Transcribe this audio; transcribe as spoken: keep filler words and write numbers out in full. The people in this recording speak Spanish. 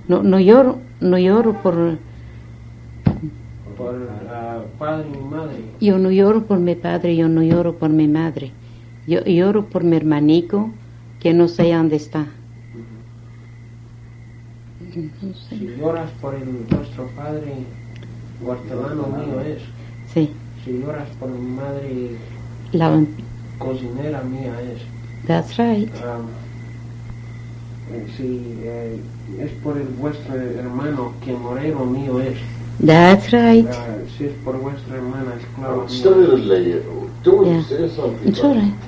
No, no lloro, no lloro por... Por uh, padre y madre. Yo no lloro por mi padre, yo no lloro por mi madre. Yo lloro por mi hermanico, que no sé dónde está. No sé. Si lloras por el, vuestro padre, hortelano mío es. Sí. Si lloras por mi madre, La cocinera mía es. That's right. Um, si eh, es por el vuestro hermano, que moreno mío es. That's right. Uh, si es por vuestra hermana, esclava mía. Stay a little later. Don't Yeah. say something. It's all right.